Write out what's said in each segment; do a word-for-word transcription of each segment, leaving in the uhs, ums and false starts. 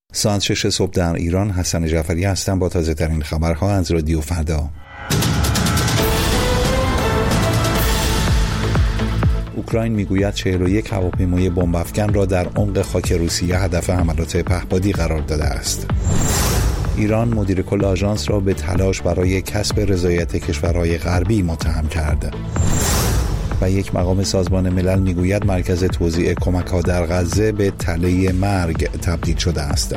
ساعت شش صبح در ایران. حسن جعفری هستم با تازه ترین خبرها از رادیو فردا. اوکراین میگوید چهل و یک هواپیمای بمب افکن را در عمق خاک روسیه هدف حملات پهپادی قرار داده است. ایران مدیر کل آژانس را به تلاش برای کسب رضایت کشورهای غربی متهم کرد. و یک مقام سازمان ملل میگوید مرکز توزیع کمک‌ها در غزه به تله مرگ تبدیل شده است.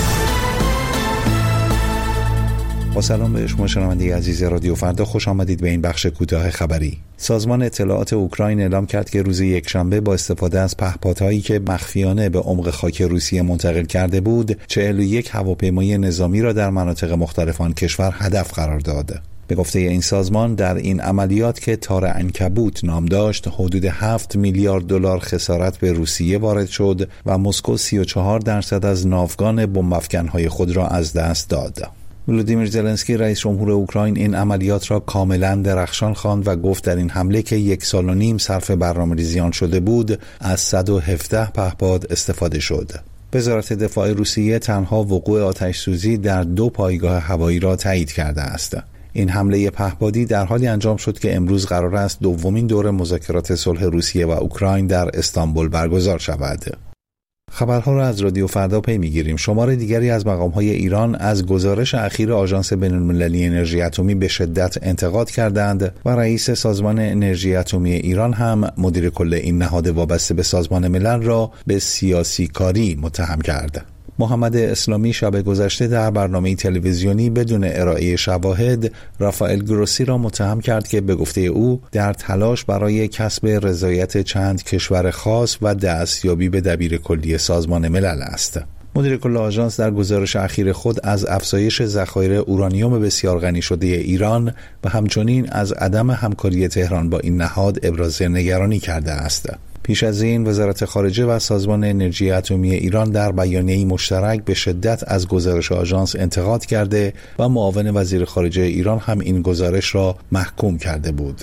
با سلام به شما شنونده عزیز رادیو فردا، خوش آمدید به این بخش کوتاه خبری. سازمان اطلاعات اوکراین اعلام کرد که روز یکشنبه با استفاده از پهپادهایی که مخفیانه به عمق خاک روسیه منتقل کرده بود، چهل و یک هواپیمای نظامی را در مناطق مختلف آن کشور هدف قرار داد. به گفته این سازمان در این عملیات که تار عنکبوت نام داشت، حدود هفت میلیارد دلار خسارت به روسیه وارد شد و مسکو سی و چهار درصد از ناوگان بمب افکن‌های خود را از دست داد. ولودیمیر زلنسکی رئیس جمهور اوکراین این عملیات را کاملا درخشان خواند و گفت در این حمله که یک سال و نیم صرف برنامه‌ریزی آن شده بود، از صد و هفده پهپاد استفاده شد. وزارت دفاع روسیه تنها وقوع آتش‌سوزی در دو پایگاه هوایی را تایید کرده است. این حمله پهپادی در حالی انجام شد که امروز قرار است دومین دور مذاکرات صلح روسیه و اوکراین در استانبول برگزار شود. خبرها را از رادیو فردا پی میگیریم. شمار دیگری از مقام‌های ایران از گزارش اخیر آژانس بین‌المللی انرژی اتمی به شدت انتقاد کردند و رئیس سازمان انرژی اتمی ایران هم مدیر کل این نهاد وابسته به سازمان ملل را به سیاسی کاری متهم کرد. محمد اسلامی شب گذشته در برنامه تلویزیونی بدون ارائه شواهد رافائل گروسی را متهم کرد که به گفته او در تلاش برای کسب رضایت چند کشور خاص و دستیابی به دبیرکلی سازمان ملل است. مدیر کل آژانس در گزارش اخیر خود از افزایش ذخایر اورانیوم بسیار غنی شده ایران و همچنین از عدم همکاری تهران با این نهاد ابراز نگرانی کرده است. پیش از این وزارت خارجه و سازمان انرژی اتمی ایران در بیانیه‌ای مشترک به شدت از گزارش آژانس انتقاد کرده و معاون وزیر خارجه ایران هم این گزارش را محکوم کرده بود.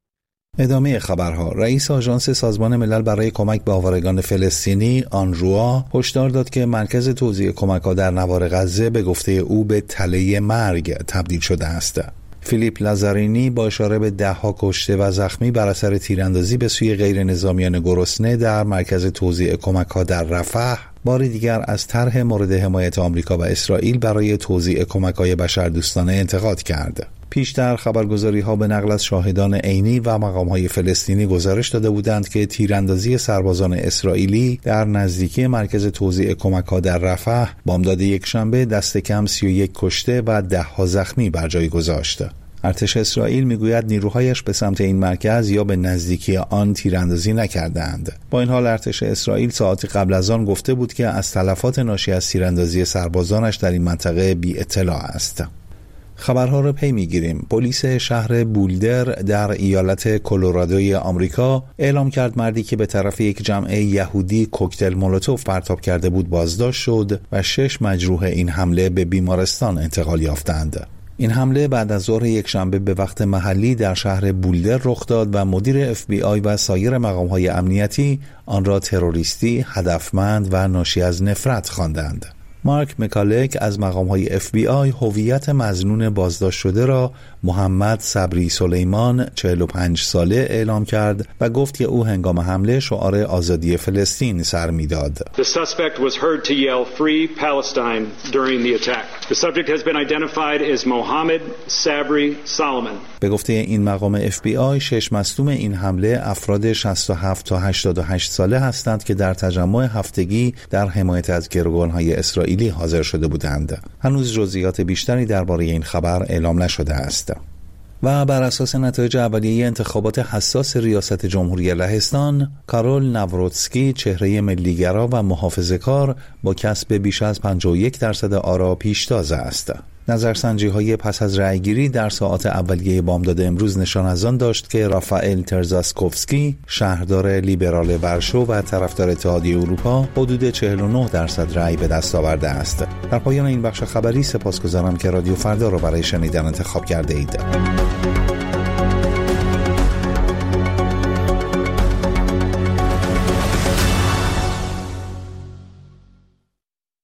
ادامه خبرها. رئیس آژانس سازمان ملل برای کمک به آوارگان فلسطینی آنروا هشدار داد که مرکز توزیع کمک‌ها در نوار غزه به گفته او به تله مرگ تبدیل شده است. فیلیپ لازارینی با اشاره به ده‌ها کشته و زخمی بر اثر تیراندازی به سوی غیر نظامیان گرسنه در مرکز توزیع کمک‌ها در رفح بار دیگر از طرح مورد حمایت آمریکا و اسرائیل برای توزیع کمک‌های بشردوستانه انتقاد کرد. پیشتر خبرگزاری‌ها به نقل از شاهدان عینی و مقام‌های فلسطینی گزارش داده بودند که تیراندازی سربازان اسرائیلی در نزدیکی مرکز توزیع کمک‌ها در رفح بامداد یکشنبه دست کم سی و یک کشته و ده‌ها زخمی بر جای گذاشت. ارتش اسرائیل میگوید نیروهایش به سمت این مرکز یا به نزدیکی آن تیراندازی نکردند. با این حال ارتش اسرائیل ساعتی قبل از آن گفته بود که از تلفات ناشی از تیراندازی سربازانش در این منطقه بی اطلاع است. خبرها را پی میگیریم. پلیس شهر بولدر در ایالت کلرادوی آمریکا اعلام کرد مردی که به طرف یک جمع یهودی کوکتل مولوتوف پرتاب کرده بود بازداشت شد و شش مجروح این حمله به بیمارستان انتقال یافتند. این حمله بعد از ظهر یکشنبه به وقت محلی در شهر بولدر رخ داد و مدیر اف بی آی و سایر مقام‌های امنیتی آن را تروریستی، هدفمند و ناشی از نفرت خواندند. مارک مکالک از مقام‌های اف بی آی هویت مظنون بازداشت شده را محمد صبری سلیمان چهل و پنج ساله اعلام کرد و گفت که او هنگام حمله شعار آزادی فلسطین سر می‌داد. The suspect was heard to yell free Palestine during the attack. The subject has been identified as Mohammed Sabri Solomon. به گفته این مقام اف بی آی شش مصدوم این حمله افراد شصت و هفت تا هشتاد و هشت ساله هستند که در تجمع هفتگی در حمایت از گروگان‌های اسرائیلی حاضر شده بودند. هنوز جزئیات بیشتری درباره این خبر اعلام نشده است. و بر اساس نتایج اولیه انتخابات حساس ریاست جمهوری لهستان، کارول ناوروتسکی چهره ملیگرا و محافظه‌کار با کسب بیش از پنجاه و یک درصد آرا پیشتاز است. نظرسنجی‌های پس از رأیگیری در ساعات اولیه بامداد امروز نشان از آن داشت که رافائل ترزاسکوفسکی، شهردار لیبرال ورشو و طرفدار اتحادیه اروپا، حدود چهل و نه درصد رأی به دست آورده است. در پایان این بخش خبری سپاسگزارم که رادیو فردا را برای شنیدن انتخاب کرده اید.